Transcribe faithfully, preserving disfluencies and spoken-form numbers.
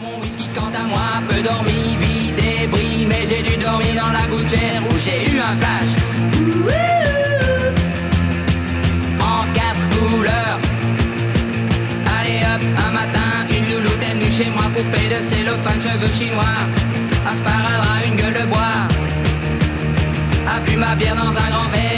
mon whisky quant à moi, peu dormi, vie débris, mais j'ai dû dormir dans la gouttière où j'ai eu un flash. En quatre couleurs. Allez hop, un matin, une louloute est venue chez moi, poupée de cellophane, cheveux chinois, un sparadrap, une gueule de bois, a bu ma bière dans un grand verre.